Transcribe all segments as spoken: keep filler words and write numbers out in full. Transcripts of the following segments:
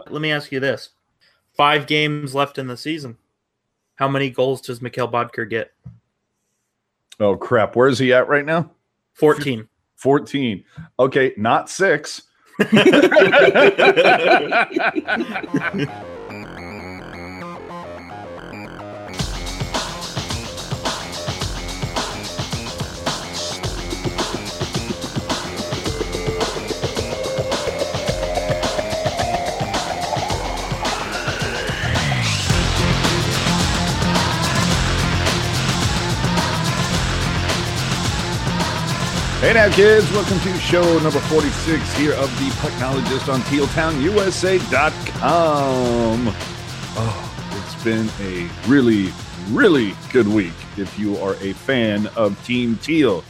Let me ask you this. Five games left in the season. How many goals does Mikhail Bodker get? Oh, crap. Where is he at right now? fourteen. fourteen. Okay, not six. Hey now, kids. Welcome to show number forty-six here of the Pucknologist on Teal Town U S A dot com. Oh, it's been a really, really good week if you are a fan of Team Teal.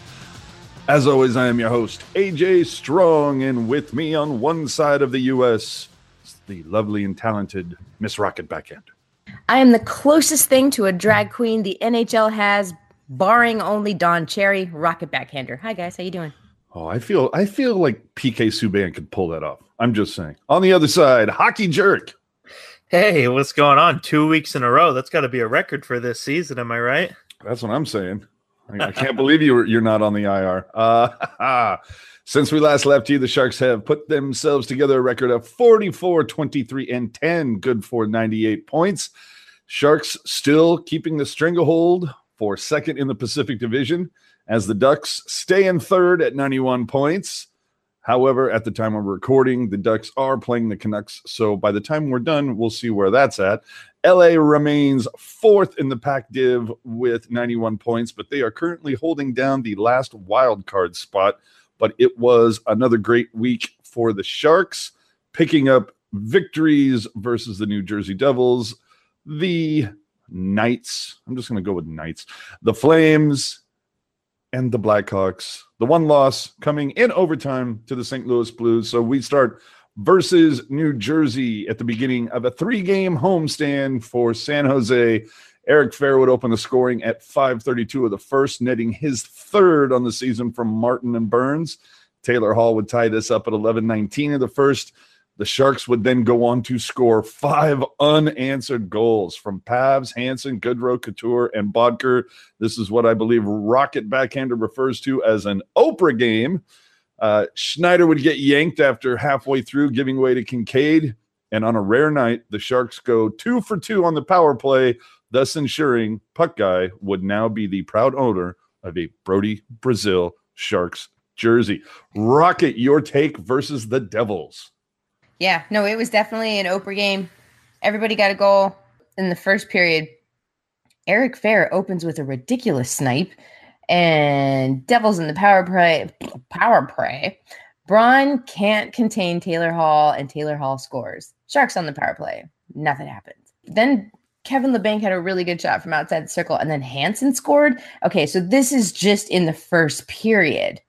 As always, I am your host, A J Strong, and with me on one side of the U S is the lovely and talented Miss Rocket Backhand. I am the closest thing to a drag queen the N H L has, barring only Don Cherry, Rocket Backhander. Hi, guys. How you doing? Oh, I feel I feel like P K Subban could pull that off. I'm just saying. On the other side, Hockey Jerk. Hey, what's going on? Two weeks in a row. That's got to be a record for this season. Am I right? That's what I'm saying. I, I can't believe you, you're not on the I R. Uh, since we last left you, the Sharks have put themselves together a record of forty-four, twenty-three, and ten, good for ninety-eight points. Sharks still keeping the stranglehold for second in the Pacific Division, as the Ducks stay in third at ninety-one points. However, at the time of recording, the Ducks are playing the Canucks, so by the time we're done, we'll see where that's at. L A remains fourth in the Pac Div with ninety-one points, but they are currently holding down the last wild card spot. But it was another great week for the Sharks, picking up victories versus the New Jersey Devils, the Knights. I'm just going to go with Knights. The Flames and the Blackhawks. The one loss coming in overtime to the Saint Louis Blues. So we start versus New Jersey at the beginning of a three-game homestand for San Jose. Eric Fehr would open the scoring at five thirty-two of the first, netting his third on the season from Martin and Burns. Taylor Hall would tie this up at eleven nineteen of the first. The Sharks would then go on to score five unanswered goals from Pavs, Hansen, Goodrow, Couture, and Bodker. This is what I believe Rocket Backhander refers to as an Oprah game. Uh, Schneider would get yanked after halfway through, giving way to Kincaid. And on a rare night, the Sharks go two for two on the power play, thus ensuring Puck Guy would now be the proud owner of a Brody Brazil Sharks jersey. Rocket, your take versus the Devils. Yeah, no, it was definitely an Oprah game. Everybody got a goal in the first period. Eric Fehr opens with a ridiculous snipe, and Devils in the power play. Power play. Braun can't contain Taylor Hall, and Taylor Hall scores. Sharks on the power play. Nothing happens. Then Kevin Labanc had a really good shot from outside the circle, and then Hansen scored. Okay, so this is just in the first period.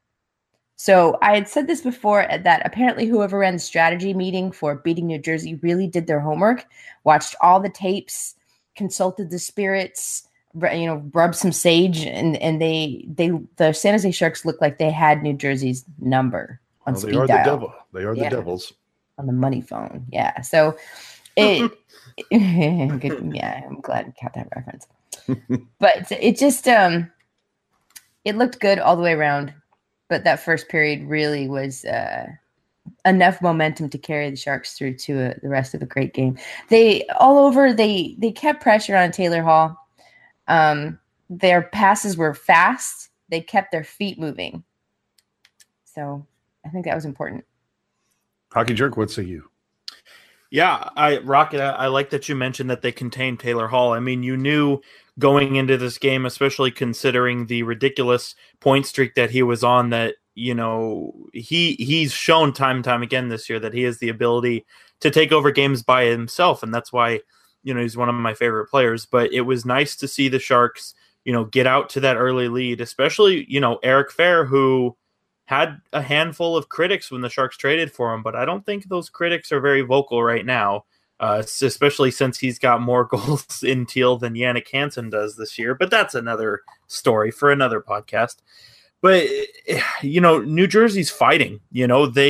So I had said this before, that apparently whoever ran the strategy meeting for beating New Jersey really did their homework, watched all the tapes, consulted the spirits, you know, rubbed some sage, and and they they the San Jose Sharks looked like they had New Jersey's number on well, speed they are dial. the devil. They are yeah. the Devils on the money phone. Yeah. So it. good, yeah, I'm glad I got that reference. But it just um, it looked good all the way around. But that first period really was uh, enough momentum to carry the Sharks through to a, the rest of a great game. They all over. They they kept pressure on Taylor Hall. Um, their passes were fast. They kept their feet moving. So I think that was important. Hockey Jerk, what say you? Yeah, I Rocket. I, I like that you mentioned that they contained Taylor Hall. I mean, you knew going into this game, especially considering the ridiculous point streak that he was on, that, you know, he he's shown time and time again this year that he has the ability to take over games by himself, and that's why, you know, he's one of my favorite players. But it was nice to see the Sharks, you know, get out to that early lead, especially, you know, Eric Fehr, who had a handful of critics when the Sharks traded for him, but I don't think those critics are very vocal right now. Uh, especially since he's got more goals in Teal than Yannick Hansen does this year. But that's another story for another podcast. But, you know, New Jersey's fighting. You know, they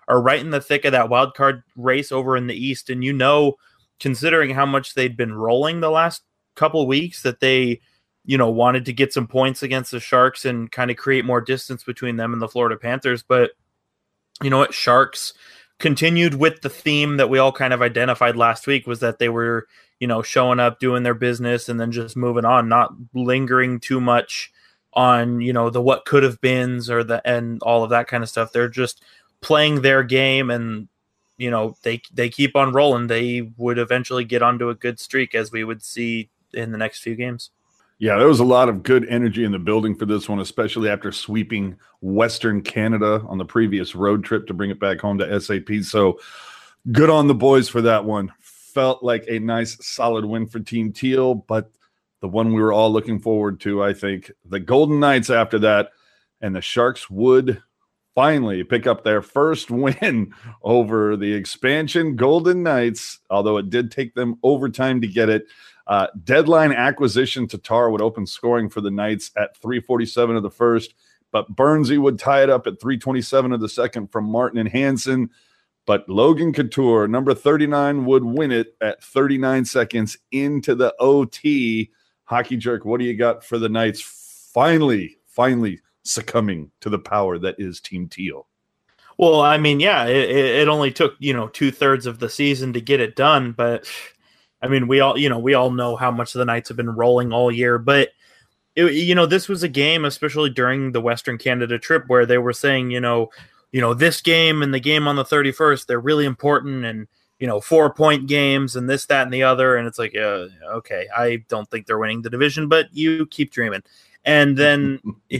are right in the thick of that wild card race over in the East. And, you know, considering how much they'd been rolling the last couple of weeks, that they, you know, wanted to get some points against the Sharks and kind of create more distance between them and the Florida Panthers. But you know what? Sharks continued with the theme that we all kind of identified last week, was that they were, you know, showing up, doing their business, and then just moving on, not lingering too much on, you know, the what could have beens or the, and all of that kind of stuff. They're just playing their game, and, you know, they, they keep on rolling. They would eventually get onto a good streak, as we would see in the next few games. Yeah, there was a lot of good energy in the building for this one, especially after sweeping Western Canada on the previous road trip to bring it back home to S A P. So good on the boys for that one. Felt like a nice, solid win for Team Teal, but the one we were all looking forward to, I think, the Golden Knights after that, and the Sharks would finally pick up their first win over the expansion Golden Knights, although it did take them overtime to get it. Uh, deadline acquisition, Tatar would open scoring for the Knights at three forty-seven of the first, but Bernsey would tie it up at three twenty-seven of the second from Martin and Hansen. But Logan Couture, number thirty-nine, would win it at thirty-nine seconds into the O T. Hockey Jerk, what do you got for the Knights finally, finally succumbing to the power that is Team Teal? Well, I mean, yeah, it, it only took, you know, two thirds of the season to get it done, but I mean, we all, you know, we all know how much the Knights have been rolling all year, but it, you know, this was a game, especially during the Western Canada trip, where they were saying, you know, you know, this game and the game on the thirty-first, they're really important, and, you know, four point games and this, that, and the other. And it's like, uh, okay, I don't think they're winning the division, but you keep dreaming. And then,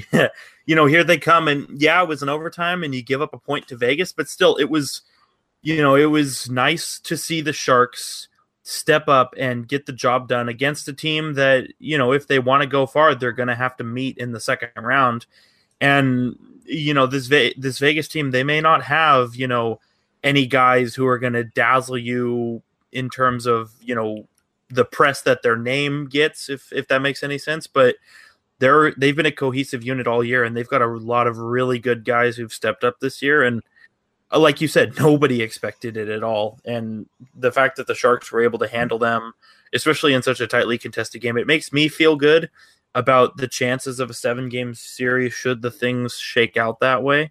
you know, here they come, and yeah, it was an overtime, and you give up a point to Vegas, but still, it was, you know, it was nice to see the Sharks step up and get the job done against a team that, you know, if they want to go far, they're going to have to meet in the second round. And, you know, this Ve- this Vegas team, they may not have, you know, any guys who are going to dazzle you in terms of, you know, the press that their name gets, if if that makes any sense, but they're they've been a cohesive unit all year, and they've got a lot of really good guys who've stepped up this year. And like you said, nobody expected it at all. And the fact that the Sharks were able to handle them, especially in such a tightly contested game, it makes me feel good about the chances of a seven-game series should the things shake out that way.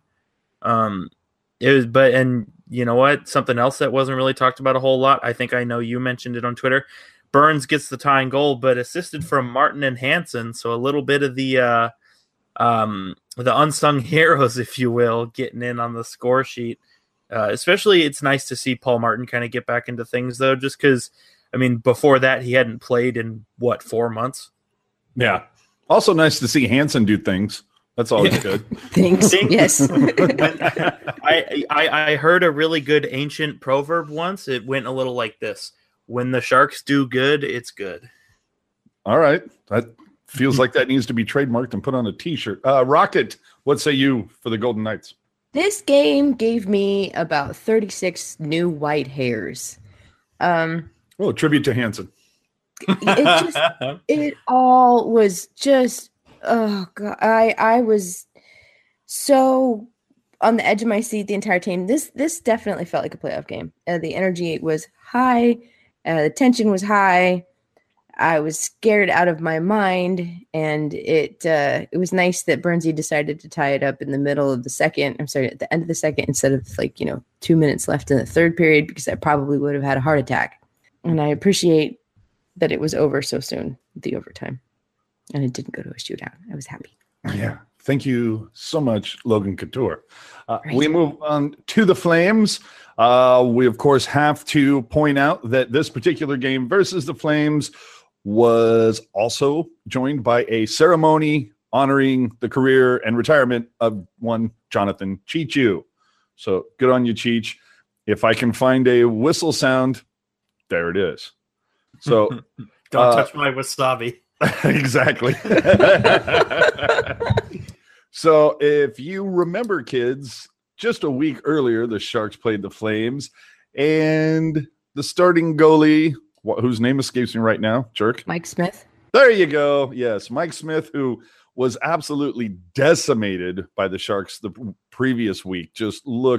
Um, it was, but and you know what? Something else that wasn't really talked about a whole lot. I think I know you mentioned it on Twitter. Burns gets the tying goal, but assisted from Martin and Hansen. So a little bit of the uh, um, the unsung heroes, if you will, getting in on the score sheet. Uh, especially, it's nice to see Paul Martin kind of get back into things, though, just because, I mean, before that, he hadn't played in, what, four months? Yeah. Also nice to see Hansen do things. That's always yeah. good. Thanks. Yes. I, I, I heard a really good ancient proverb once. It went a little like this. When the Sharks do good, it's good. All right. That feels like that needs to be trademarked and put on a T-shirt. Uh, Rocket, what say you for the Golden Knights? This game gave me about thirty-six new white hairs. Um, oh, tribute to Hansen. It just, it all was just, oh God, I, I was so on the edge of my seat the entire time. This, this definitely felt like a playoff game. Uh, the energy was high. Uh, the tension was high. I was scared out of my mind, and it uh, it was nice that Bernsey decided to tie it up in the middle of the second. I'm sorry, at the end of the second, instead of like, you know, two minutes left in the third period, because I probably would have had a heart attack. And I appreciate that it was over so soon, the overtime, and it didn't go to a shootout. I was happy. Yeah. Thank you so much, Logan Couture. Uh, right. We move on to the Flames. Uh, we, of course, have to point out that this particular game versus the Flames was also joined by a ceremony honoring the career and retirement of one Jonathan Cheechoo. So good on you, Cheech. If I can find a whistle sound, there it is. So don't uh, touch my wasabi. Exactly. So if you remember, kids, just a week earlier, the Sharks played the Flames, and the starting goalie, whose name escapes me right now, Jerk. Mike Smith. There you go. Yes, Mike Smith, who was absolutely decimated by the Sharks the previous week, just looked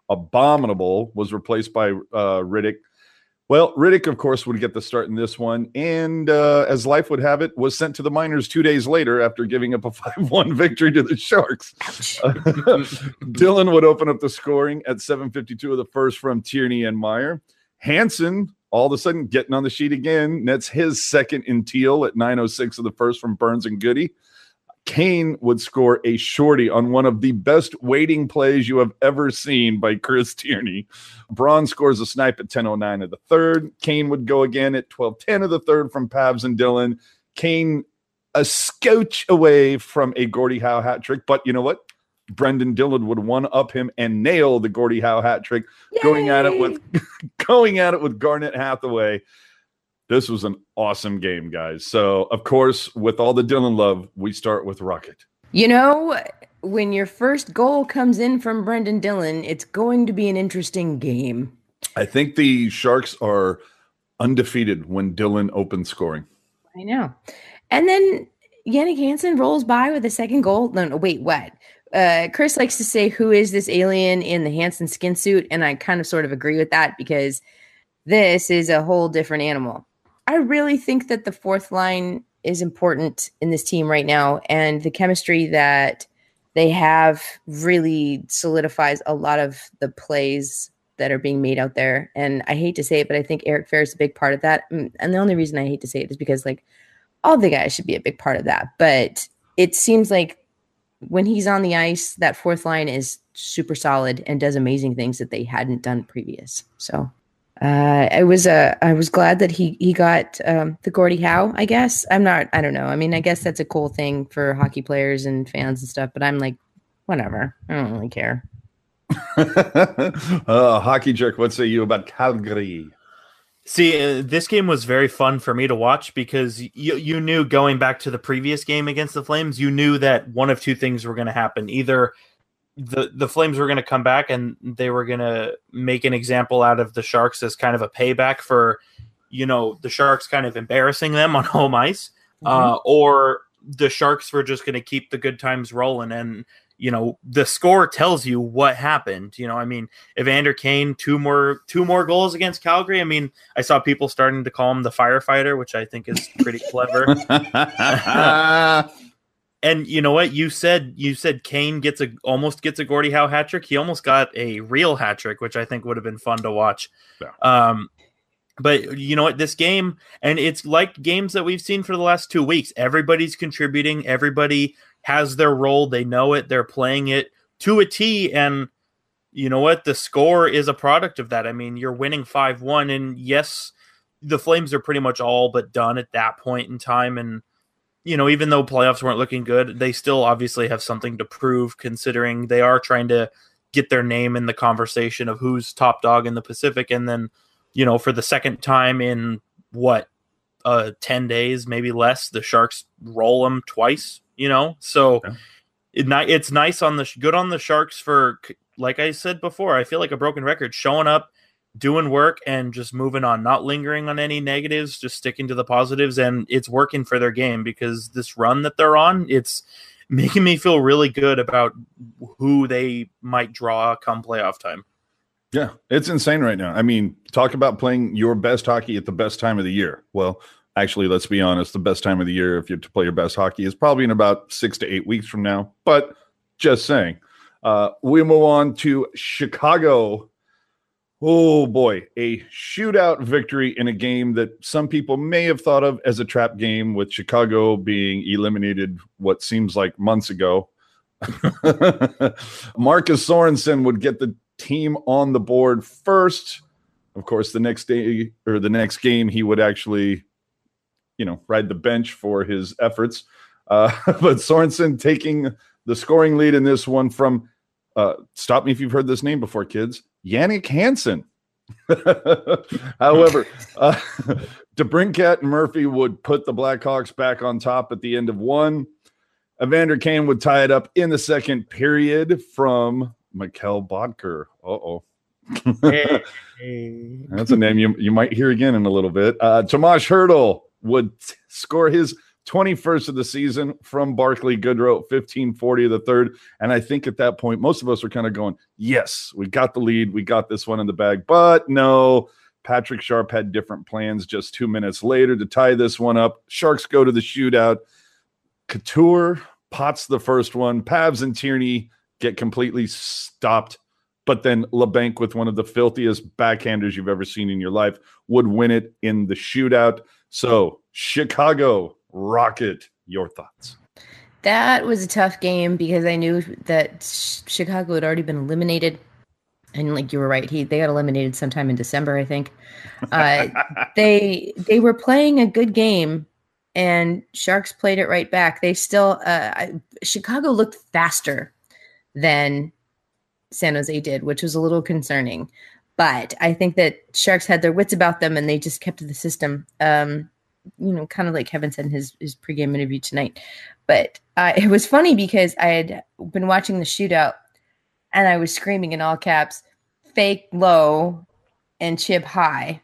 Abominable was replaced by uh, Riddick. Well, Riddick, of course, would get the start in this one, and uh, as life would have it, was sent to the minors two days later after giving up a five one victory to the Sharks. Uh, Dillon would open up the scoring at seven fifty-two of the first from Tierney and Meyer. Hansen, all of a sudden, getting on the sheet again, nets his second in Teal at nine oh six of the first from Burns and Goody. Kane would score a shorty on one of the best waiting plays you have ever seen by Chris Tierney. Braun scores a snipe at ten oh nine of the third. Kane would go again at twelve ten of the third from Pabs and Dillon. Kane a scotch away from a Gordie Howe hat trick, but you know what? Brendan Dillon would one-up him and nail the Gordie Howe hat trick, Yay! going at it with going at it with Garnet Hathaway. This was an awesome game, guys. So, of course, with all the Dillon love, we start with Rocket. You know, when your first goal comes in from Brendan Dillon, it's going to be an interesting game. I think the Sharks are undefeated when Dillon opens scoring. I know. And then Jannik Hansen rolls by with a second goal. No, no, wait, what? Uh, Chris likes to say, who is this alien in the Hansen skin suit? And I kind of sort of agree with that because this is a whole different animal. I really think that the fourth line is important in this team right now, and the chemistry that they have really solidifies a lot of the plays that are being made out there. And I hate to say it, but I think Eric Fehr is a big part of that. And the only reason I hate to say it is because, like, all the guys should be a big part of that. But it seems like when he's on the ice, that fourth line is super solid and does amazing things that they hadn't done previous. So. Uh, I was uh, I was glad that he he got um, the Gordie Howe. I guess I'm not. I don't know. I mean, I guess that's a cool thing for hockey players and fans and stuff. But I'm like, whatever. I don't really care. uh, Hockey jerk. What say you about Calgary? See, uh, this game was very fun for me to watch because you you knew going back to the previous game against the Flames, you knew that one of two things were going to happen. Either the the Flames were going to come back and they were going to make an example out of the Sharks as kind of a payback for, you know, the Sharks kind of embarrassing them on home ice, mm-hmm. uh, or the Sharks were just going to keep the good times rolling. And, you know, the score tells you what happened. You know, I mean, Evander Kane, two more two more goals against Calgary. I mean, I saw people starting to call him the firefighter, which I think is pretty clever. And you know what? You said you said Kane gets a almost gets a Gordie Howe hat trick. He almost got a real hat trick, which I think would have been fun to watch. Yeah. Um, but you know what? This game, and it's like games that we've seen for the last two weeks. Everybody's contributing. Everybody has their role. They know it. They're playing it to a T. And you know what? The score is a product of that. I mean, you're winning five one, and yes, the Flames are pretty much all but done at that point in time. And you know, even though playoffs weren't looking good, they still obviously have something to prove, considering they are trying to get their name in the conversation of who's top dog in the Pacific. And then, you know, for the second time in what, uh, ten days, maybe less, the Sharks roll them twice, you know? So yeah. it, it's nice on the good on the Sharks for, like I said before, I feel like a broken record, showing up, doing work and just moving on, not lingering on any negatives, just sticking to the positives. And it's working for their game because this run that they're on, it's making me feel really good about who they might draw come playoff time. Yeah, it's insane right now. I mean, talk about playing your best hockey at the best time of the year. Well, actually, let's be honest, the best time of the year if you have to play your best hockey is probably in about six to eight weeks from now. But just saying. Uh, we move on to Chicago. Oh, boy, a shootout victory in a game that some people may have thought of as a trap game, with Chicago being eliminated what seems like months ago. Marcus Sorensen would get the team on the board first. Of course, the next day or the next game, he would actually, you know, ride the bench for his efforts. Uh, but Sorensen taking the scoring lead in this one from, uh, stop me if you've heard this name before, kids, Jannik Hansen. However, uh, DeBrincat and Murphy would put the Blackhawks back on top at the end of one. Evander Kane would tie it up in the second period from Mikkel Bodker. Uh-oh. Hey, hey. That's a name you, you might hear again in a little bit. Uh, Tomas Hertl would t- score his twenty-first of the season from Barclay Goodrow, fifteen forty of the third. And I think at that point, most of us were kind of going, yes, we got the lead. We got this one in the bag. But no, Patrick Sharp had different plans just two minutes later to tie this one up. Sharks go to the shootout. Couture pots the first one. Pavs and Tierney get completely stopped. But then LeBanc, with one of the filthiest backhanders you've ever seen in your life, would win it in the shootout. So, Chicago Rocket, your thoughts? That was a tough game because I knew that Chicago had already been eliminated. And like you were right, he they got eliminated sometime in December, I think. Uh, they they were playing a good game, and Sharks played it right back. They still uh, Chicago looked faster than San Jose did, which was a little concerning. But I think that Sharks had their wits about them, and they just kept to the system. Um, you know, kind of like Kevin said in his his pregame interview tonight. But uh, it was funny because I had been watching the shootout. And I was screaming in all caps, fake low and chip high.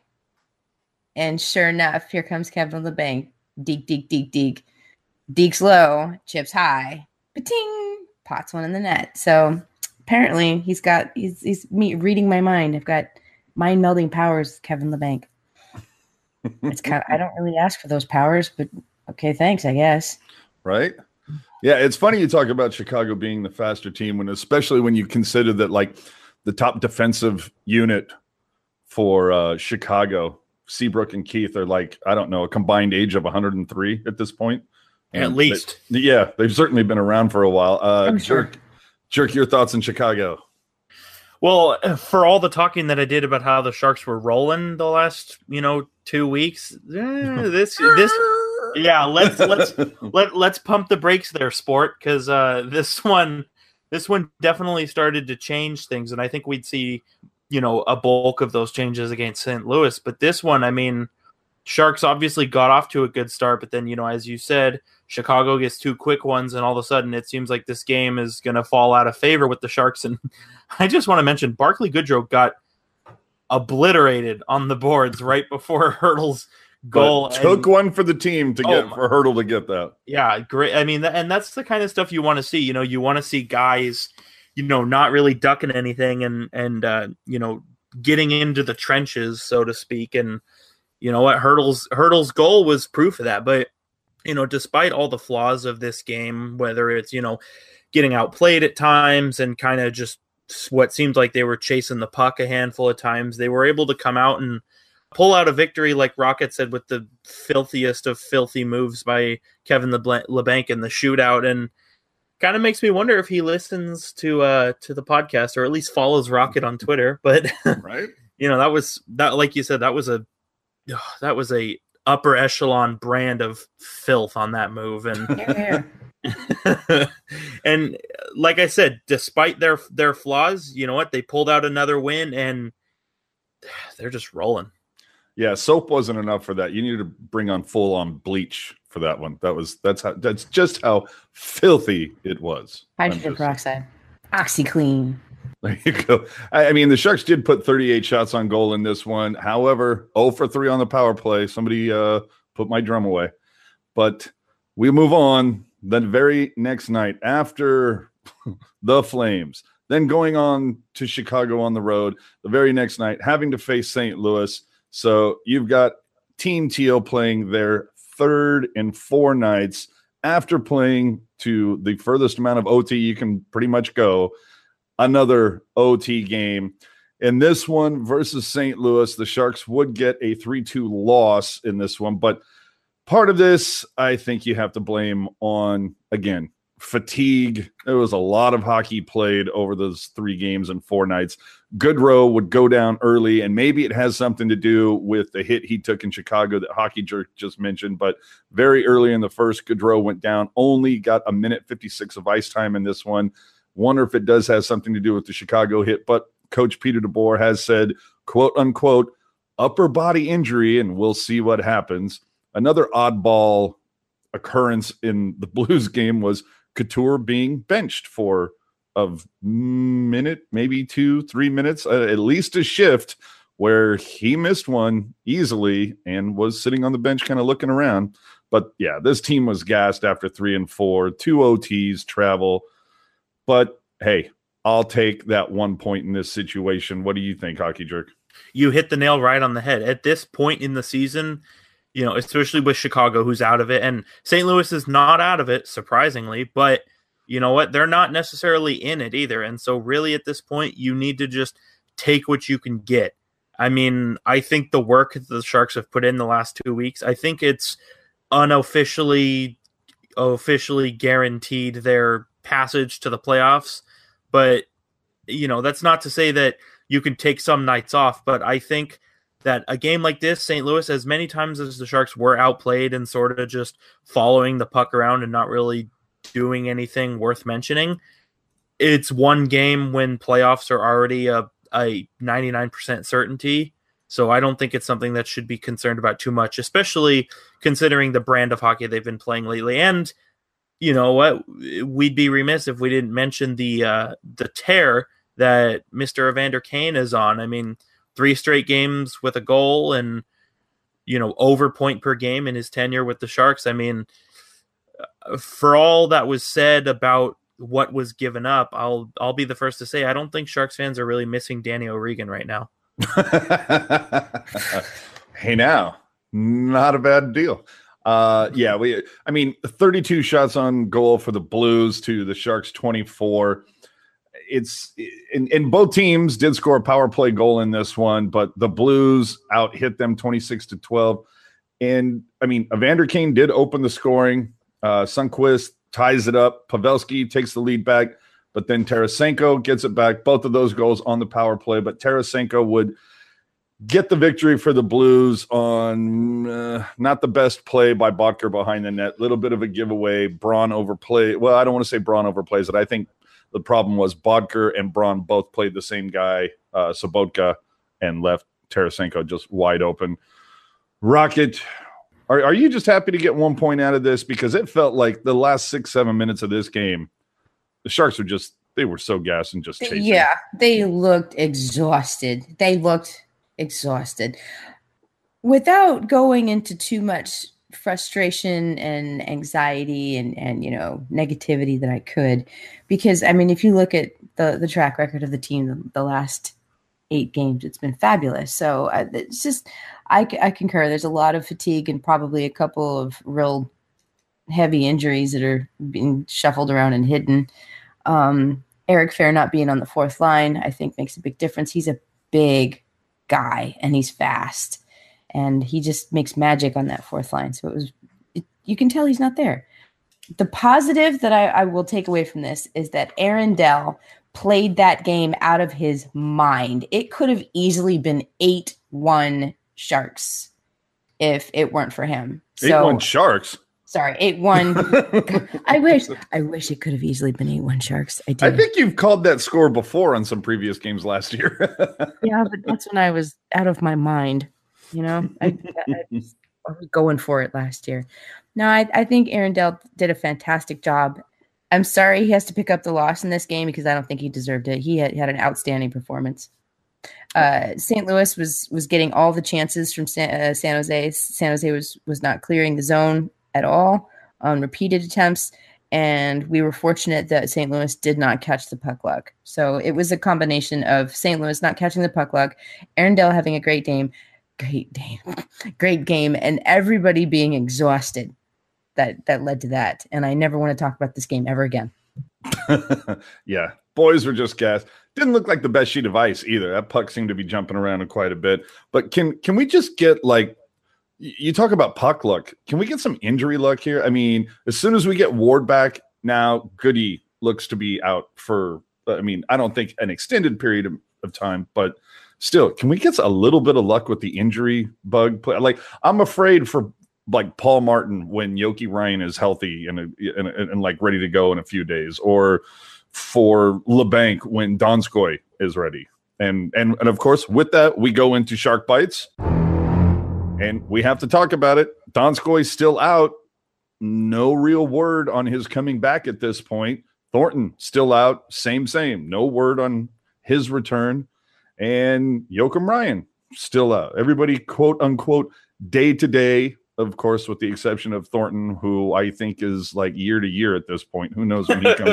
And sure enough, here comes Kevin LeBanc. Deke, deke, deke, deke. Deke's low, chips high. Ba-ting! Pots one in the net. So apparently he's got, he's, he's me reading my mind. I've got mind melding powers, Kevin LeBanc. It's kind of, I don't really ask for those powers, but okay, thanks, I guess. Right? Yeah, it's funny you talk about Chicago being the faster team, when especially when you consider that like the top defensive unit for uh, Chicago, Seabrook and Keith, are like, I don't know, a combined age of one hundred three at this point. And At least. They, yeah, they've certainly been around for a while. Uh, I'm sure. Jerk, Jerk, your thoughts in Chicago? Well, for all the talking that I did about how the Sharks were rolling the last, you know, two weeks, eh, this this. Yeah, let's let's let let's pump the brakes there, sport, because uh, this one this one definitely started to change things, and I think we'd see, you know, a bulk of those changes against Saint Louis. But this one, I mean, Sharks obviously got off to a good start, but then, you know, as you said, Chicago gets two quick ones, and all of a sudden it seems like this game is going to fall out of favor with the Sharks. And I just want to mention Barclay Goodrow got obliterated on the boards right before Hurdle's goal. But took and, one for the team to get oh for Hurdle to get that. Yeah, great. I mean, and that's the kind of stuff you want to see. You know, you want to see guys, you know, not really ducking anything and and uh, you know, getting into the trenches, so to speak. And you know what, Hurdle's Hurdle's goal was proof of that. But you know, despite all the flaws of this game, whether it's, you know, getting outplayed at times and kind of just what seemed like they were chasing the puck a handful of times, they were able to come out and pull out a victory, like Rocket said, with the filthiest of filthy moves by Kevin LeBanc in the shootout. And kind of makes me wonder if he listens to uh, to the podcast, or at least follows Rocket on Twitter. But right, you know, that was that, like you said, that was a that was a upper echelon brand of filth on that move. And and like I said, despite their their flaws, you know what, they pulled out another win, and they're just rolling. Yeah, soap wasn't enough for that. You needed to bring on full on bleach for that one. That was that's how that's just how filthy it was. Hydrogen peroxide, OxyClean. There you go. I, I mean, the Sharks did put thirty-eight shots on goal in this one. However, zero for three on the power play. Somebody uh, put my drum away. But we move on. The very next night after the Flames, then going on to Chicago on the road. The very next night, having to face Saint Louis. So you've got Team Teal playing their third in four nights after playing to the furthest amount of O T you can pretty much go. Another O T game. In this one versus Saint Louis, the Sharks would get a three two loss in this one. But part of this, I think you have to blame on, again, fatigue. There was a lot of hockey played over those three games and four nights. Goodrow would go down early, and maybe it has something to do with the hit he took in Chicago that Hockey Jerk just mentioned. But very early in the first, Goodrow went down, only got a minute fifty-six of ice time in this one. Wonder if it does have something to do with the Chicago hit. But Coach Peter DeBoer has said, quote unquote, upper body injury, and we'll see what happens. Another oddball occurrence in the Blues game was Couture being benched for a minute, maybe two, three minutes, uh, at least a shift, where he missed one easily and was sitting on the bench kind of looking around. But yeah, this team was gassed after three and four, two O Ts, travel. But hey, I'll take that one point in this situation. What do you think, Hockey Jerk? You hit the nail right on the head. At this point in the season, you know, especially with Chicago, who's out of it, and Saint Louis is not out of it, surprisingly, but you know what? They're not necessarily in it either. And so really at this point, you need to just take what you can get. I mean, I think the work that the Sharks have put in the last two weeks, I think it's unofficially officially guaranteed their passage to the playoffs. But, you know, that's not to say that you can take some nights off. But I think that a game like this, Saint Louis, as many times as the Sharks were outplayed and sort of just following the puck around and not really doing anything worth mentioning, it's one game when playoffs are already a, a ninety-nine percent certainty. So I don't think it's something that should be concerned about too much, especially considering the brand of hockey they've been playing lately. And you know what? We'd be remiss if we didn't mention the uh, the tear that Mister Evander Kane is on. I mean, three straight games with a goal and, you know, over point per game in his tenure with the Sharks. I mean, for all that was said about what was given up, I'll I'll be the first to say I don't think Sharks fans are really missing Danny O'Regan right now. Hey, now, not a bad deal. Uh, yeah, we. I mean, thirty-two shots on goal for the Blues to the Sharks twenty-four. It's and, and both teams did score a power play goal in this one, but the Blues out hit them twenty-six to twelve. And I mean, Evander Kane did open the scoring. Uh, Sundqvist ties it up. Pavelski takes the lead back, but then Tarasenko gets it back. Both of those goals on the power play, but Tarasenko would get the victory for the Blues on uh, not the best play by Bodker behind the net. Little bit of a giveaway. Braun overplayed. Well, I don't want to say Braun overplays it. I think the problem was Bodker and Braun both played the same guy, uh, Sobotka, and left Tarasenko just wide open. Rocket, are, are you just happy to get one point out of this? Because it felt like the last six, seven minutes of this game, the Sharks were just, they were so gassed and just chasing. Yeah, they looked exhausted. They looked exhausted. Without going into too much frustration and anxiety and, and, you know, negativity that I could, because, I mean, if you look at the, the track record of the team, the, the last eight games, it's been fabulous. So uh, it's just, I, I concur. There's a lot of fatigue and probably a couple of real heavy injuries that are being shuffled around and hidden. Um, Eric Fehr not being on the fourth line, I think makes a big difference. He's a big guy and he's fast and he just makes magic on that fourth line. So it was, it, you can tell he's not there. The positive that I, I will take away from this is that Aaron Dell played that game out of his mind. It could have easily been eight one Sharks if it weren't for him. eight one Sharks? Sorry, eight one. I wish I wish it could have easily been eight one Sharks. I did. I think you've called that score before on some previous games last year. Yeah, but that's when I was out of my mind. You know, I, I, I was going for it last year. No, I, I think Aaron Dell did a fantastic job. I'm sorry he has to pick up the loss in this game because I don't think he deserved it. He had, had an outstanding performance. Uh, Saint Louis was was getting all the chances from San, uh, San Jose. San Jose was was not clearing the zone at all on repeated attempts, and we were fortunate that Saint Louis did not catch the puck luck. So it was a combination of Saint Louis not catching the puck luck, Aaron Dell having a great game, great game, great game, and everybody being exhausted. That that led to that, and I never want to talk about this game ever again. Yeah, boys were just gassed. Didn't look like the best sheet of ice either. That puck seemed to be jumping around quite a bit. But can can we just get like, you talk about puck luck. Can we get some injury luck here? I mean, as soon as we get Ward back, now Goody looks to be out for, I mean, I don't think an extended period of, of time, but still, can we get a little bit of luck with the injury bug? Like, I'm afraid for like Paul Martin when Yoki Ryan is healthy and, and, and, and like ready to go in a few days, or for LeBanc when Donskoy is ready. And, and, and of course, with that, we go into Shark Bites. And we have to talk about it. Donskoy's still out. No real word on his coming back at this point. Thornton still out. Same, same. No word on his return. And Joakim Ryan still out. Everybody, quote unquote, day to day of course, with the exception of Thornton, who I think is like year to year at this point. Who knows when he comes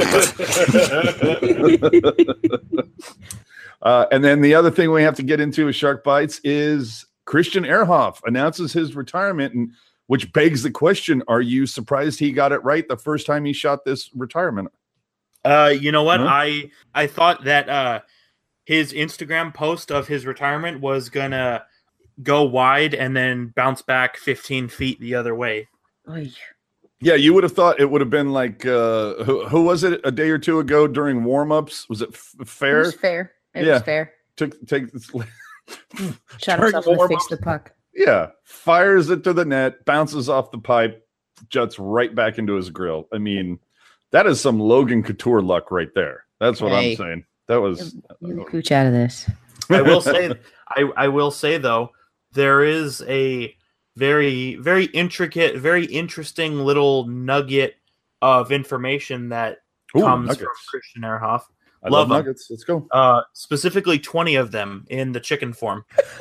back? uh, and then the other thing we have to get into with Shark Bites is Christian Ehrhoff announces his retirement, and which begs the question, are you surprised he got it right the first time he shot this retirement? Uh, you know what? Huh? I I thought that uh, his Instagram post of his retirement was going to go wide and then bounce back fifteen feet the other way. Oy. Yeah, you would have thought it would have been like, uh, who, who was it a day or two ago during warm-ups? Was it F- Fair? It was fair. It Yeah. was fair. Took, take this, Shot During himself in the warm-ups. face of the puck. yeah, fires it to the net, bounces off the pipe, juts right back into his grill. I mean, that is some Logan Couture luck right there. That's what Hey. I'm saying. That was You cooch out of this. I will say, I, I will say though, there is a very, very intricate, very interesting little nugget of information that Ooh, comes nuggets. from Christian Ehrhoff. I love love 'em. nuggets. Let's go. Uh, specifically twenty of them in the chicken form.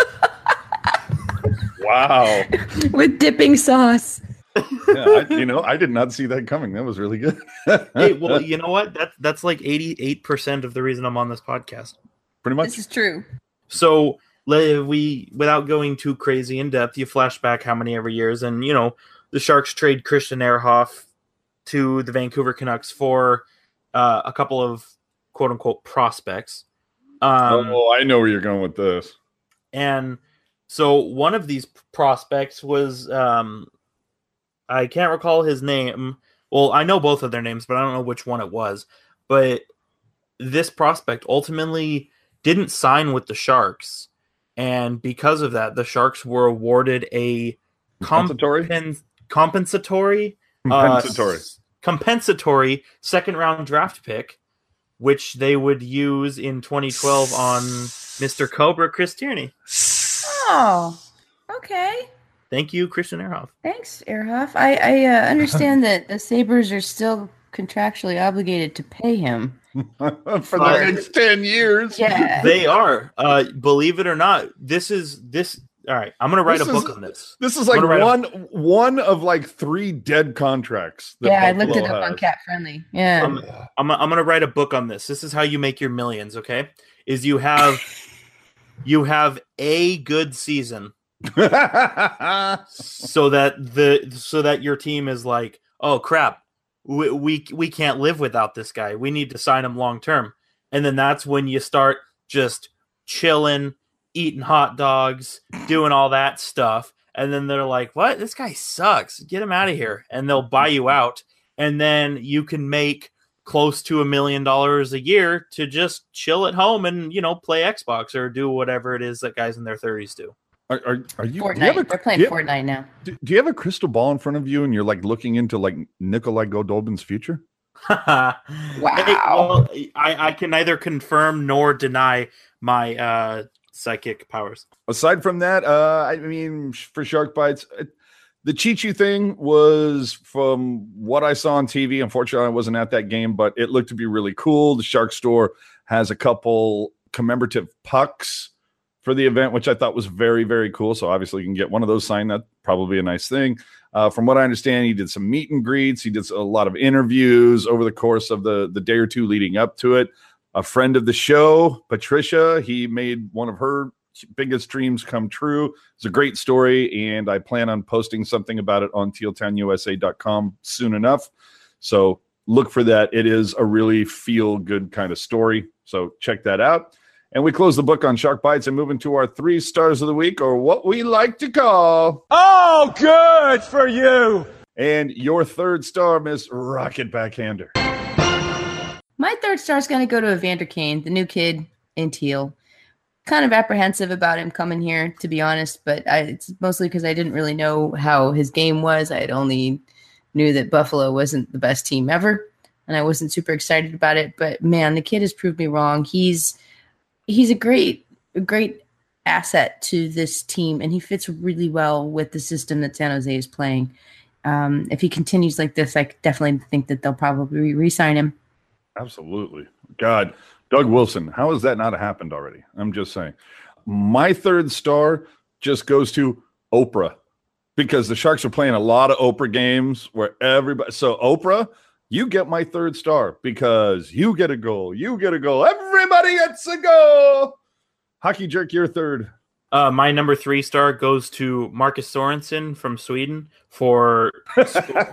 Wow. With dipping sauce. Yeah, I, you know, I did not see that coming. That was really good. Hey, well, you know what? That's that's like eighty-eight percent of the reason I'm on this podcast. Pretty much. This is true. So le- we, without going too crazy in depth, you flash back how many ever years, and you know the Sharks trade Christian Ehrhoff to the Vancouver Canucks for uh, a couple of quote unquote prospects. Um, oh, I know where you're going with this. And so one of these prospects was, um, I can't recall his name. Well, I know both of their names, but I don't know which one it was. But this prospect ultimately didn't sign with the Sharks. And because of that, the Sharks were awarded a Compensatory? compen- compensatory, Compensatory. uh, s- compensatory second round draft pick, which they would use in twenty twelve on Mister Cobra Chris Tierney. Oh, okay. Thank you, Christian Ehrhoff. Thanks, Ehrhoff. I, I uh, understand that the Sabres are still contractually obligated to pay him. For the Fire. next ten years. Yeah. They are. Uh, believe it or not, this is this. All right, I'm going to write This a book is- on this. This is like I'm gonna write one one of like three dead contracts. that yeah, I looked Buffalo it up on has. Cat Friendly. Yeah. Um, I'm I'm going to write a book on this. This is how you make your millions. Okay, is you have you have a good season so that the so that your team is like, oh crap, we we, we can't live without this guy. We need to sign him long term. And then that's when you start just chilling, eating hot dogs, doing all that stuff. And then they're like, what? This guy sucks. Get him out of here. And they'll buy you out. And then you can make close to a million dollars a year to just chill at home and, you know, play Xbox or do whatever it is that guys in their thirties do. Are, are, are you? Do you, Fortnite. have a, We're playing do, you, Fortnite now. do, do you have a crystal ball in front of you and you're like looking into like Nikolai Goldobin's future? wow. Well, I, I can neither confirm nor deny my uh, psychic powers. Aside from that, uh, I mean, for Shark Bites, uh, the Chichu thing was, from what I saw on T V. Unfortunately, I wasn't at that game, but it looked to be really cool. The Shark Store has a couple commemorative pucks for the event, which I thought was very, very cool. So obviously you can get one of those signed. That's probably a nice thing. Uh, from what I understand, he did some meet and greets. He did a lot of interviews over the course of the, the day or two leading up to it. A friend of the show, Patricia, he made one of her biggest dreams come true. It's a great story, and I plan on posting something about it on teal town u s a dot com soon enough. So look for that. It is a really feel-good kind of story. So check that out. And we close the book on Shark Bites and move into our three stars of the week, or what we like to call... Oh, good for you! And your third star, Miss Rocket Backhander. My third star is going to go to Evander Kane, the new kid in Teal. Kind of apprehensive about him coming here, to be honest, but I, it's mostly because I didn't really know how his game was. I had only knew that Buffalo wasn't the best team ever, and I wasn't super excited about it. But man, the kid has proved me wrong. He's he's a great, a great asset to this team, and he fits really well with the system that San Jose is playing. Um, if he continues like this, I definitely think that they'll probably re-sign him. Absolutely. God, Doug Wilson, how has that not happened already? I'm just saying. My third star just goes to Oprah. because the Sharks are playing a lot of Oprah games where everybody. So Oprah, you get my third star because you get a goal. You get a goal. Everybody gets a goal. Hockey Jerk, your third. Uh, my number three star goes to Marcus Sorensen from Sweden for because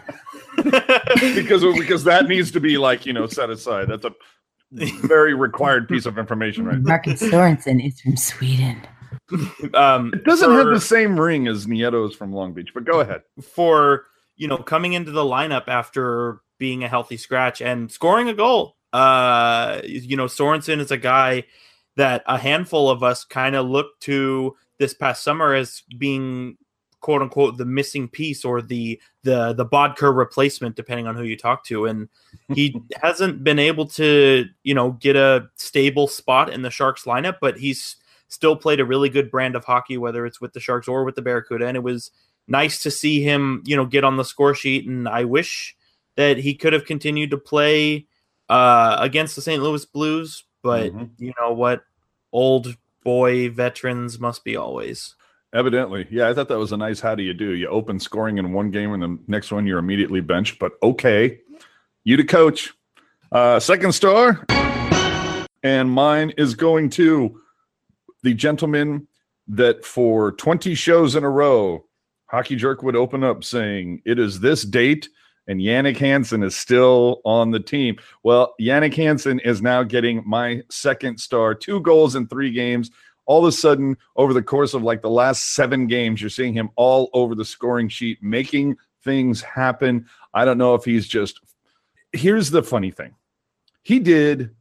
because that needs to be like, you know, set aside. That's a very required piece of information, right? Marcus Sorensen is from Sweden. Um, it doesn't for, have the same ring as Nieto's from Long Beach, but go ahead. For, you know, coming into the lineup after being a healthy scratch and scoring a goal. Uh, you know, Sorensen is a guy that a handful of us kind of looked to this past summer as being quote unquote the missing piece or the the the Bodker replacement, depending on who you talk to. And he hasn't been able to, you know, get a stable spot in the Sharks lineup, but he's still played a really good brand of hockey, whether it's with the Sharks or with the Barracuda. And it was nice to see him, you know, get on the score sheet. And I wish that he could have continued to play uh, against the Saint Louis Blues. But mm-hmm. you know what? Old boy veterans must be always. Evidently. Yeah, I thought that was a nice how do you do. You open scoring in one game and the next one you're immediately benched. But okay, you to coach. Uh, second star. And mine is going to the gentleman that for twenty shows in a row, Hockey Jerk would open up saying, it is this date and Jannik Hansen is still on the team. Well, Jannik Hansen is now getting my second star, two goals in three games. All of a sudden, over the course of like the last seven games, you're seeing him all over the scoring sheet, making things happen. I don't know if he's just – here's the funny thing. He did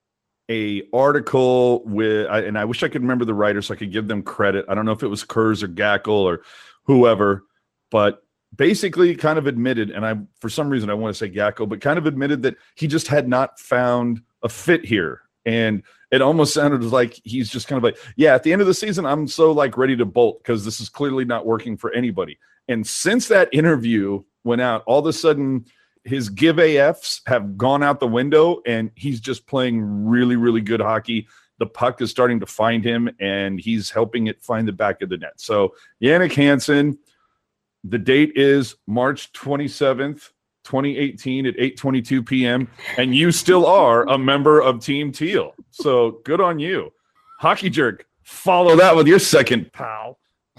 a article with – and I wish I could remember the writer so I could give them credit. I don't know if it was Kurz or Gackle or whoever, but – basically kind of admitted, and I, for some reason, I want to say Gackle, but kind of admitted that he just had not found a fit here. And it almost sounded like he's just kind of like, yeah, at the end of the season, I'm so like ready to bolt because this is clearly not working for anybody. And since that interview went out, all of a sudden his give A Fs have gone out the window and he's just playing really, really good hockey. The puck is starting to find him and he's helping it find the back of the net. So Jannik Hansen, the date is March twenty-seventh, twenty eighteen at eight twenty-two p.m. And you still are a member of Team Teal. So good on you. Hockey Jerk, follow that with your second, pal.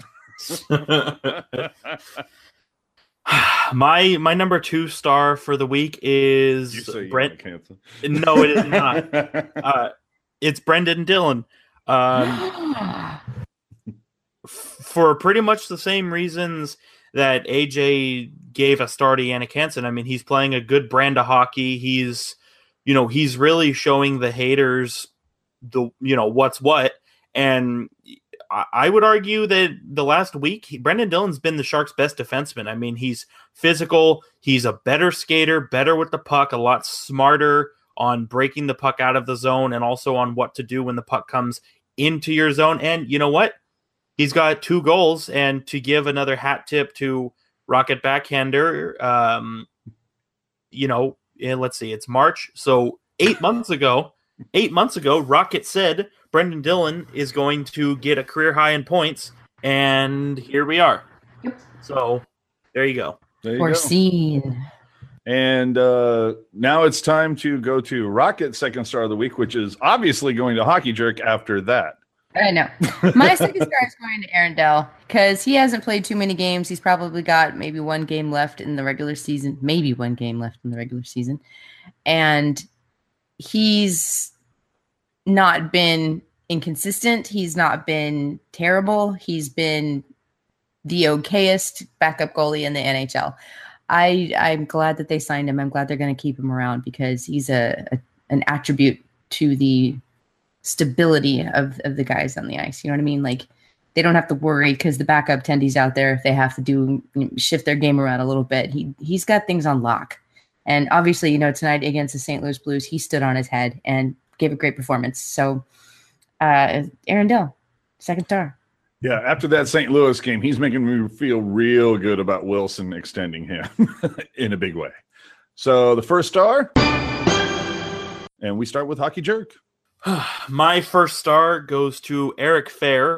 my my number two star for the week is Brent. No, it is not. uh, it's Brendan Dillon. Um, for pretty much the same reasons that A J gave a star to Jannik Hansen. I mean, he's playing a good brand of hockey. He's, you know, he's really showing the haters the, you know, what's what. And I, I would argue that the last week, he, Brendan Dillon's been the Sharks' best defenseman. I mean, he's physical. He's a better skater, better with the puck, a lot smarter on breaking the puck out of the zone and also on what to do when the puck comes into your zone. And you know what? He's got two goals, and to give another hat tip to Rocket Backhander, um, you know, and let's see, it's March. So eight months ago, eight months ago, Rocket said Brendan Dillon is going to get a career high in points, and here we are. Yep. So there you go. There you Foreseen. And uh, now it's time to go to Rocket's second star of the week, which is obviously going to Hockey Jerk after that. I know. My second star is going to Aaron Dell because he hasn't played too many games. He's probably got maybe one game left in the regular season, maybe one game left in the regular season. And he's not been inconsistent. He's not been terrible. He's been the okayest backup goalie in the N H L. I, I'm glad that they signed him. I'm glad they're going to keep him around because he's a, a an attribute to the stability of, of the guys on the ice. You know what I mean? Like they don't have to worry because the backup tendies out there, if they have to do you know, shift their game around a little bit, he he's got things on lock. And obviously, you know, tonight against the Saint Louis Blues, he stood on his head and gave a great performance. So uh, Aaron Dell, second star. Yeah, after that Saint Louis game, he's making me feel real good about Wilson extending him in a big way. So the first star, and we start with Hockey Jerk. My first star goes to Eric Fair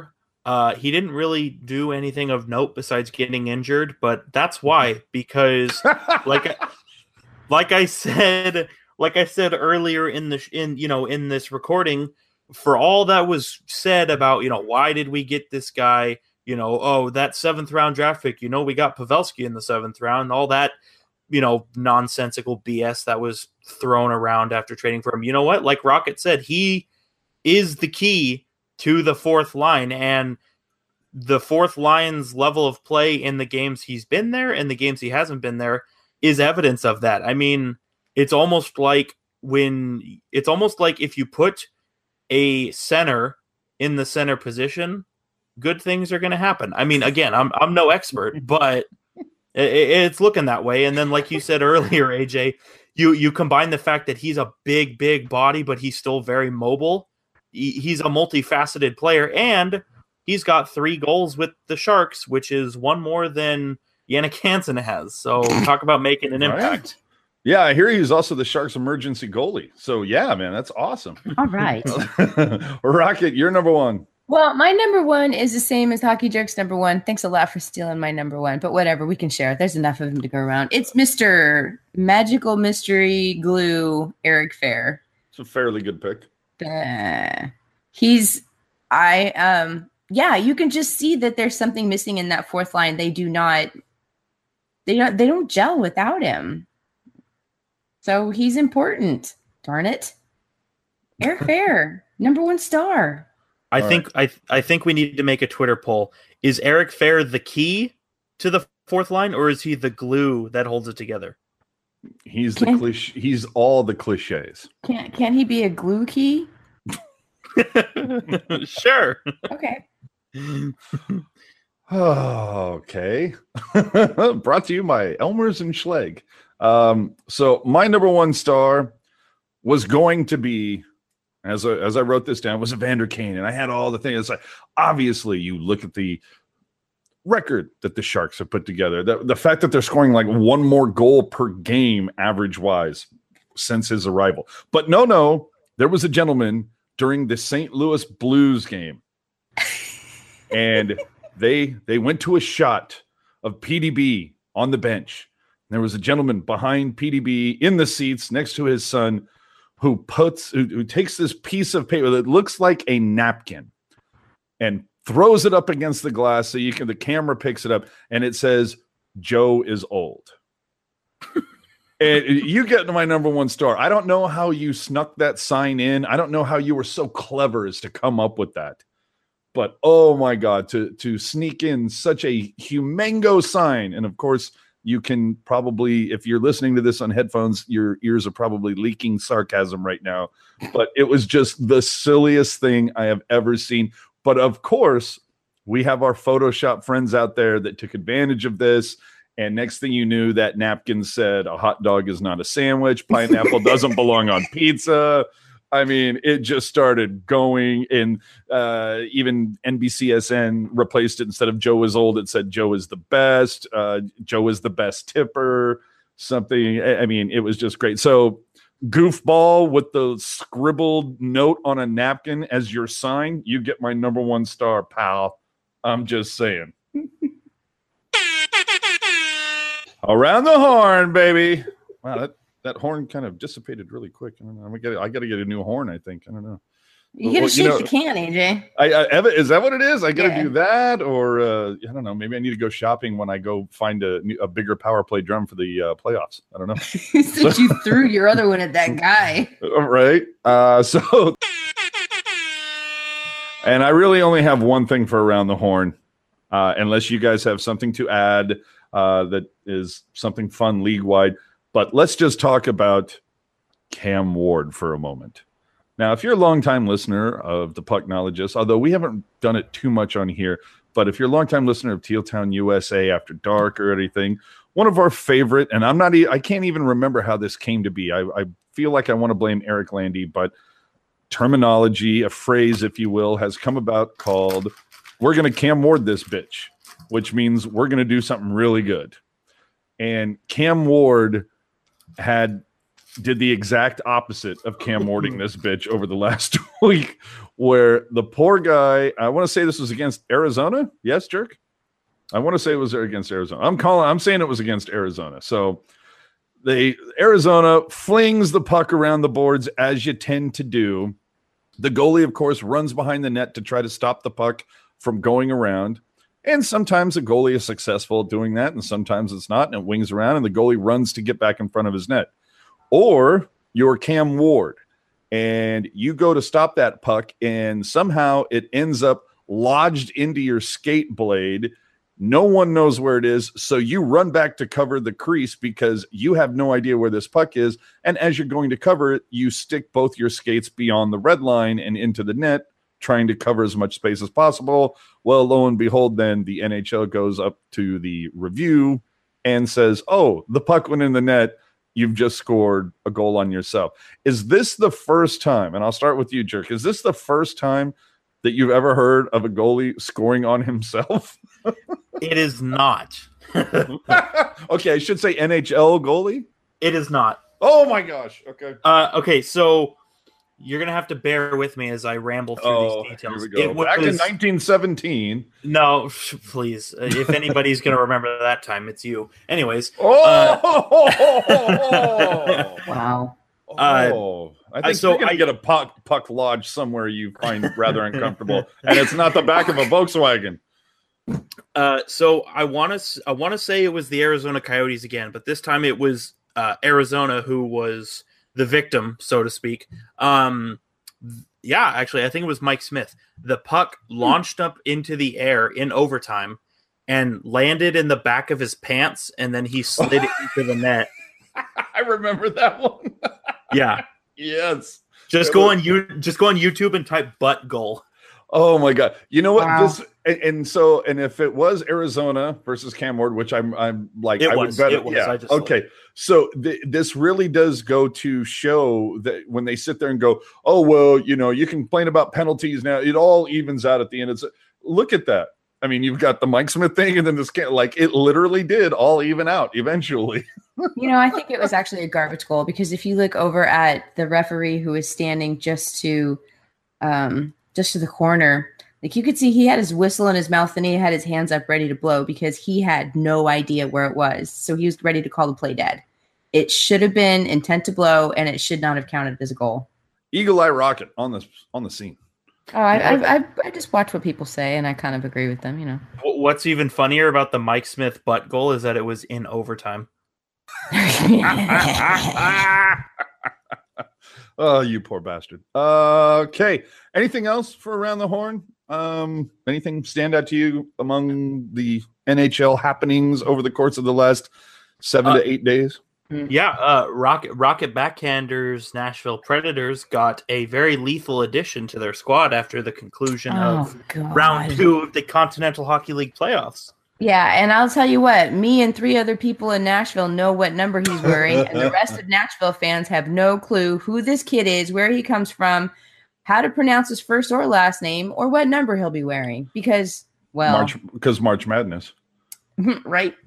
Uh, he didn't really do anything of note besides getting injured, but that's why, because like, like I said, like I said earlier in the in you know in this recording, for all that was said about you know why did we get this guy, you know oh that seventh round draft pick, you know we got Pavelski in the seventh round, all that you know nonsensical B S that was thrown around after trading for him. You know what? Like Rocket said, he is the key to the fourth line, and the fourth line's level of play in the games he's been there and the games he hasn't been there is evidence of that. I mean, it's almost like when it's almost like if you put a center in the center position, good things are going to happen. I mean, again, I'm I'm no expert, but it, it's looking that way. And then, like you said earlier, A J, you you combine the fact that he's a big, big body, but he's still very mobile. He's a multifaceted player, and he's got three goals with the Sharks, which is one more than Jannik Hansen has. So talk about making an impact. Right. Yeah, I hear he's also the Sharks' emergency goalie. So yeah, man, that's awesome. All right. Rocket, you're number one. Well, my number one is the same as Hockey Jerk's number one. Thanks a lot for stealing my number one, but whatever, we can share. There's enough of him to go around. It's Mister Magical Mystery Glue Eric Fehr. It's a fairly good pick. Uh, he's, I, um, yeah, you can just see that there's something missing in that fourth line. They do not, they don't, they don't gel without him. So he's important. Darn it. Eric Fehr, number one star. I All think right. I I think we need to make a Twitter poll. Is Eric Fehr the key to the fourth line, or is he the glue that holds it together? He's the Can- cliche. He's all the cliches. Can can he be a glue key? Sure. Okay. Oh, okay. Brought to you by Elmer's and Schlegg. Um, so my number one star was going to be, as I, as I wrote this down, was Evander Kane, and I had all the things. It's like, obviously, you look at the record that the Sharks have put together, the, the fact that they're scoring like one more goal per game average wise since his arrival. But no, no, there was a gentleman during the Saint Louis Blues game, and they they went to a shot of P D B on the bench. There was a gentleman behind P D B in the seats next to his son who puts who, who takes this piece of paper that looks like a napkin and throws it up against the glass so you can the camera picks it up, and it says Joe is old. And you get to my number one star. I don't know how you snuck that sign in. I don't know how you were so clever as to come up with that. But oh my God, to to sneak in such a humongo sign. And of course, you can probably, if you're listening to this on headphones, your ears are probably leaking sarcasm right now. But it was just the silliest thing I have ever seen. But of course, we have our Photoshop friends out there that took advantage of this. And next thing you knew, that napkin said a hot dog is not a sandwich. Pineapple doesn't belong on pizza. I mean, it just started going, and uh, even N B C S N replaced it. Instead of Joe is old, it said Joe is the best. Uh, Joe is the best tipper. Something. I mean, it was just great. So goofball with the scribbled note on a napkin as your sign, you get my number one star, pal. I'm just saying. Around the horn, baby. Wow, that, that horn kind of dissipated really quick. I don't know. I got I got to get a new horn, I think. I don't know. You gotta Well, shake you know, the can, A J. I, I Eva, is that what it is? I got to Yeah. do that, or uh, I don't know. Maybe I need to go shopping when I go find a, new- a bigger power play drum for the uh, playoffs. I don't know. Since you threw your other one at that guy. All right. Uh, so, and I really only have one thing for around the horn, uh, unless you guys have something to add uh, that is something fun league wide. But let's just talk about Cam Ward for a moment. Now, if you're a longtime listener of the Pucknologist, although we haven't done it too much on here, but if you're a longtime listener of Teal Town U S A After Dark or anything, one of our favorite, and I'm not, e- I can't even remember how this came to be. I, I feel like I want to blame Eric Landy, but terminology, a phrase, if you will, has come about called, we're going to Cam Ward this bitch, which means we're going to do something really good. And Cam Ward had did the exact opposite of Cam Warding this bitch over the last week, where the poor guy, I want to say this was against Arizona. Yes, Jerk? I want to say it was against Arizona. I'm calling, I'm saying it was against Arizona. So they Arizona flings the puck around the boards as you tend to do. The goalie, of course, runs behind the net to try to stop the puck from going around. And sometimes the goalie is successful at doing that, and sometimes it's not, and it wings around, and the goalie runs to get back in front of his net. Or you're Cam Ward, and you go to stop that puck, and somehow it ends up lodged into your skate blade. No one knows where it is, so you run back to cover the crease because you have no idea where this puck is, and as you're going to cover it, you stick both your skates beyond the red line and into the net, trying to cover as much space as possible. Well, lo and behold, then the N H L goes up to the review and says, oh, the puck went in the net. You've just scored a goal on yourself. Is this the first time, and I'll start with you, Jerk, is this the first time that you've ever heard of a goalie scoring on himself? It is not. Okay, I should say N H L goalie? It is not. Oh my gosh. Okay. Uh, okay, so you're going to have to bear with me as I ramble through Oh, these details. here we go. It was, Back in nineteen seventeen. No, please. Uh, If anybody's going to remember that time, it's you. Anyways. Oh! Uh, Wow. Uh, Oh, I think so you're going I- to get a puck, puck lodge somewhere you find rather uncomfortable, and it's not the back of a Volkswagen. Uh, so I want to I want to say it was the Arizona Coyotes again, but this time it was uh, Arizona who was the victim, so to speak. Um, yeah, actually, I think it was Mike Smith. The puck launched up into the air in overtime and landed in the back of his pants, and then he slid it into the net. I remember that one. Yeah, Yes. just go on you just go on YouTube and type "butt goal." Oh my God! You know what? Wow. This and, and so and if it was Arizona versus Cam Ward, which I'm I'm like It I was, would bet it was, yeah. I just Okay, so th- this really does go to show that when they sit there and go, oh well, you know, you complain about penalties now, it all evens out at the end. It's look at that. I mean, you've got the Mike Smith thing, and then this can like it literally did all even out eventually. You know, I think it was actually a garbage goal because if you look over at the referee who was standing just to, um, just to the corner, like you could see he had his whistle in his mouth and he had his hands up ready to blow because he had no idea where it was. So he was ready to call the play dead. It should have been intent to blow, and it should not have counted as a goal. Eagle Eye Rocket on the on the scene. Oh, I, I, I, I just watch what people say, and I kind of agree with them. You know. What's even funnier about the Mike Smith butt goal is that it was in overtime. Oh, you poor bastard. Uh, okay. Anything else for Around the Horn? Um, anything stand out to you among the N H L happenings over the course of the last seven Uh, to eight days? Yeah, uh, Rocket Rocket Backhanders Nashville Predators got a very lethal addition to their squad after the conclusion of Oh, God. round two of the Continental Hockey League playoffs. Yeah, and I'll tell you what, me and three other people in Nashville know what number he's wearing, and the rest of Nashville fans have no clue who this kid is, where he comes from, how to pronounce his first or last name, or what number he'll be wearing. Because, well, March because March Madness. right.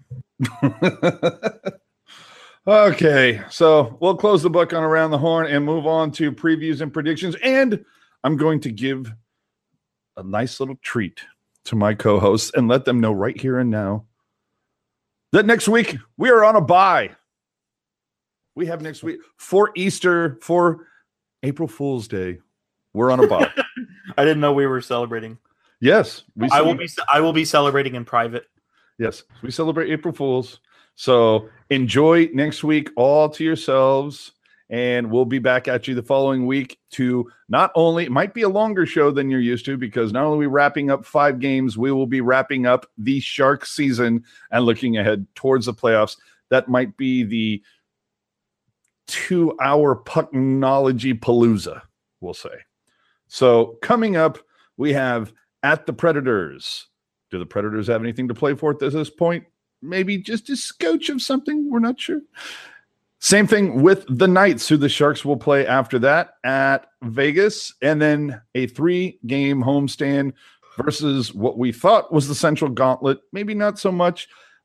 Okay, so we'll close the book on Around the Horn and move on to previews and predictions. And I'm going to give a nice little treat to my co-hosts and let them know right here and now that next week we are on a bye. We have next week for Easter, for April Fool's Day. We're on a bye. I didn't know we were celebrating. Yes, we I will celebrate- be I will be celebrating in private. Yes, we celebrate April Fools. So enjoy next week all to yourselves, and we'll be back at you the following week to not only, it might be a longer show than you're used to, because not only are we wrapping up five games, we will be wrapping up the Shark season and looking ahead towards the playoffs. That might be the two-hour pucknology palooza, we'll say. So coming up, we have At the Predators. Do the Predators have anything to play for at this point? Maybe just a scotch of something. We're not sure. Same thing with the Knights, who the Sharks will play after that at Vegas. And then a three-game homestand versus what we thought was the Central Gauntlet. Maybe not so much.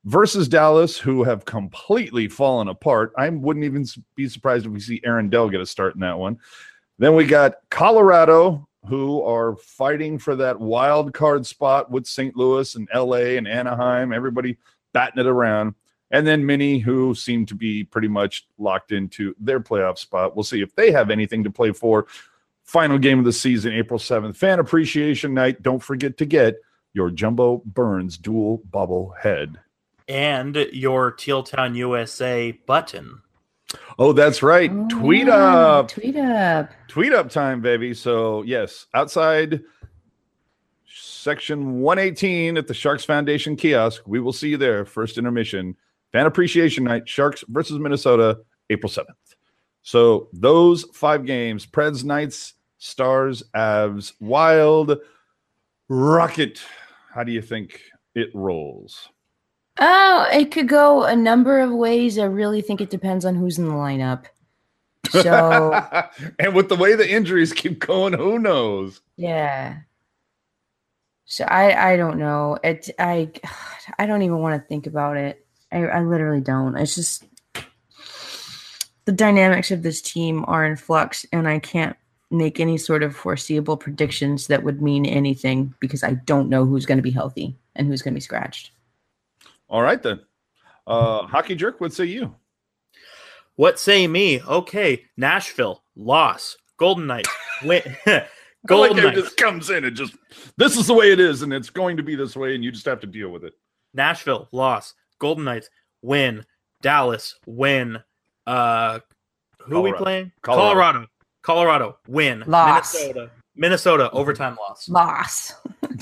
versus Dallas, who have completely fallen apart. I wouldn't even be surprised if we see Aaron Dell get a start in that one. Then we got Colorado, who are fighting for that wild card spot with Saint Louis and L A and Anaheim, everybody batting it around. And then Minnie, who seem to be pretty much locked into their playoff spot. We'll see if they have anything to play for. Final game of the season, April seventh. Fan Appreciation Night. Don't forget to get your Jumbo Burns dual bubble head. And your Teal Town U S A button. Oh, that's right. Oh, tweet yeah. up. Tweet up. Tweet up time, baby. So, yes, outside section one eighteen at the Sharks Foundation kiosk. We will see you there. First intermission. Fan Appreciation Night, Sharks versus Minnesota, April seventh. So, those five games, Preds, Knights, Stars, Avs, Wild, Rocket. How do you think it rolls? Oh, it could go a number of ways. I really think it depends on who's in the lineup. So, and with the way the injuries keep going, who knows? yeah. So I, I don't know. It I I don't even want to think about it. I, I literally don't. It's just the dynamics of this team are in flux, and I can't make any sort of foreseeable predictions that would mean anything because I don't know who's going to be healthy and who's going to be scratched. All right, then. Uh, Hockey Jerk, what say you? What say me? Okay, Nashville, loss. Golden Knights, win. Golden like it Knights. just comes in and just, this is the way it is, and it's going to be this way, and you just have to deal with it. Nashville, loss. Golden Knights, win. Dallas, win. Uh, who are we Colorado. playing? Colorado. Colorado. Colorado, win. Loss. Minnesota, Minnesota, overtime loss. Loss.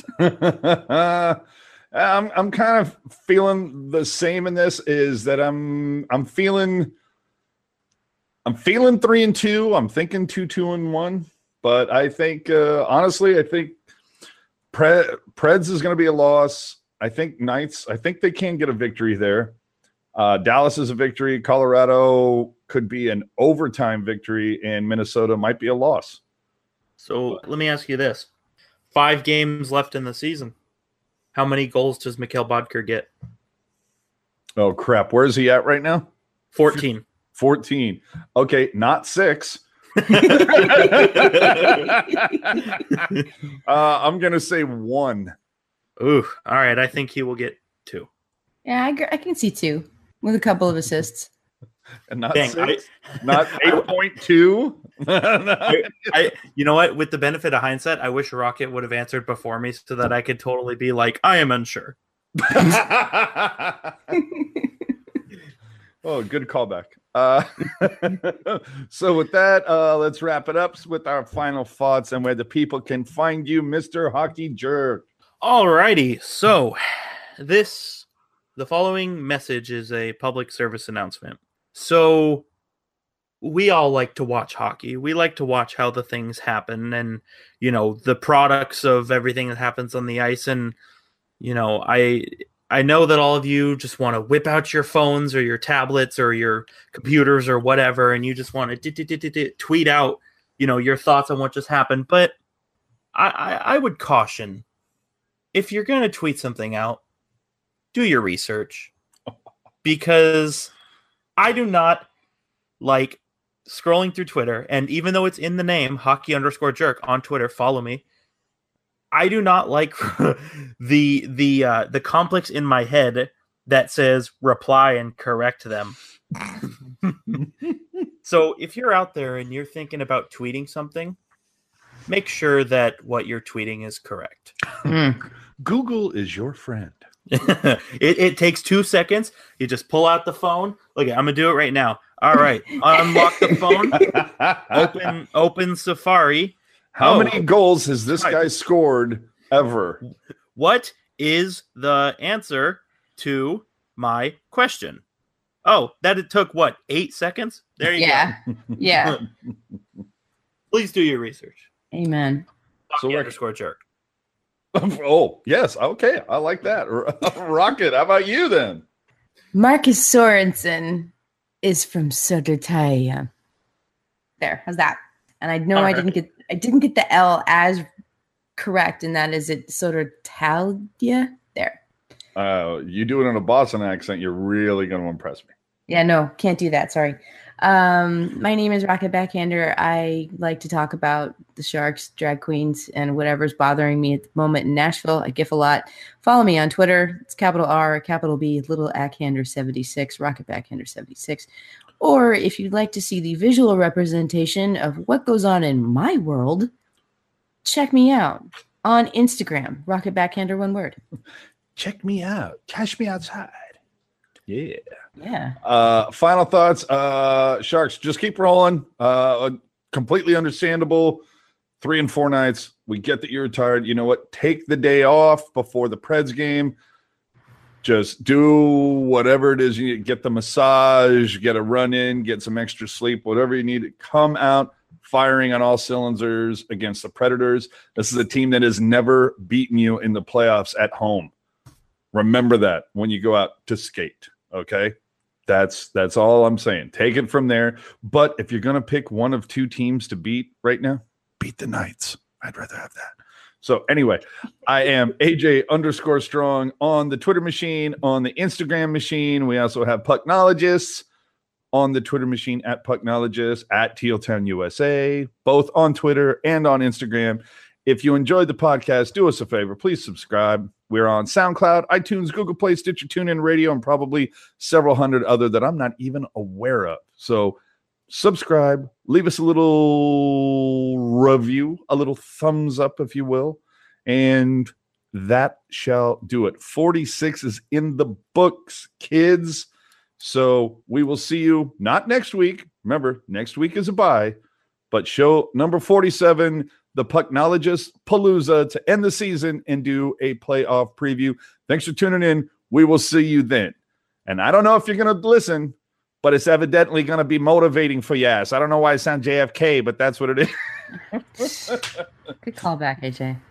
I'm I'm kind of feeling the same in this. Is that I'm I'm feeling I'm feeling three and two. I'm thinking two two and one. But I think uh, honestly, I think Pre- Preds is going to be a loss. I think Knights. I think they can get a victory there. Uh, Dallas is a victory. Colorado could be an overtime victory, and Minnesota might be a loss. So let me ask you this: five games left in the season. How many goals does Mikhail Bodker get? Oh crap! Where is he at right now? fourteen. fourteen. Okay, not six. uh, I'm gonna say one. Ooh, all right. I think he will get two. Yeah, I, gr- I can see two with a couple of assists. And not Dang, six, not eight point two. I, I, you know what? With the benefit of hindsight, I wish Rocket would have answered before me so that I could totally be like, I am unsure. Oh, good callback. Uh, so with that, uh, let's wrap it up with our final thoughts and where the people can find you, Mister Hockey Jerk. Alrighty. So this, the following message is a public service announcement. So we all like to watch hockey. We like to watch how the things happen and, you know, the products of everything that happens on the ice. And, you know, I I know that all of you just want to whip out your phones or your tablets or your computers or whatever, and you just want to tweet out, you know, your thoughts on what just happened. But I, I, I would caution, if you're going to tweet something out, do your research. Because I do not like scrolling through Twitter, and even though it's in the name, hockey underscore jerk on Twitter, follow me. I do not like the the uh, the complex in my head that says reply and correct them. So if you're out there and you're thinking about tweeting something, make sure that what you're tweeting is correct. Google is your friend. it, it takes two seconds. You just pull out the phone. Look, I'm gonna do it right now. All right, unlock the phone. Open open Safari. How Oh. many goals has this guy scored ever? What is the answer to my question? Oh, that it took what, eight seconds? There you Yeah. go. Yeah. Please do your research. Amen. So Hockey we're- underscore jerk. Oh, yes. Okay. I like that. Rocket, how about you then? Marcus Sorensen is from Södertälje. There, how's that? And I know All I right. didn't get I didn't get the L as correct, and that is it Södertälje. There. Uh, you do it in a Boston accent, you're really going to impress me. Yeah, no, can't do that. Sorry. Um, my name is Rocket Backhander. I like to talk about the Sharks, drag queens, and whatever's bothering me at the moment in Nashville. I gif a lot. Follow me on Twitter. It's capital R, capital B, little Ackhander seventy-six, Rocket Backhander seventy-six. Or if you'd like to see the visual representation of what goes on in my world, check me out on Instagram, Rocket Backhander, one word. Check me out. Cash me outside. Yeah. Yeah. Uh, final thoughts. Uh, Sharks, just keep rolling. Uh, completely understandable. Three and four nights. We get that you're tired. You know what? Take the day off before the Preds game. Just do whatever it is you need. Get the massage, get a run in, get some extra sleep, whatever you need. Come out firing on all cylinders against the Predators. This is a team that has never beaten you in the playoffs at home. Remember that when you go out to skate, okay? That's that's all I'm saying. Take it from there. But if you're going to pick one of two teams to beat right now, beat the Knights. I'd rather have that. So anyway, I am A J underscore strong on the Twitter machine, on the Instagram machine. We also have Pucknologists on the Twitter machine at Pucknologists, at Tealtown U S A, both on Twitter and on Instagram. If you enjoyed the podcast, do us a favor. Please subscribe. We're on SoundCloud, iTunes, Google Play, Stitcher, TuneIn Radio, and probably several hundred other that I'm not even aware of. So subscribe. Leave us a little review, a little thumbs up, if you will. And that shall do it. forty-six is in the books, kids. So we will see you not next week. Remember, next week is a bye. But show number forty-seven, the Pucknologist Palooza, to end the season and do a playoff preview. Thanks for tuning in. We will see you then. And I don't know if you're going to listen, but it's evidently going to be motivating for your ass. I don't know why I sound J F K, but that's what it is. Good callback, A J.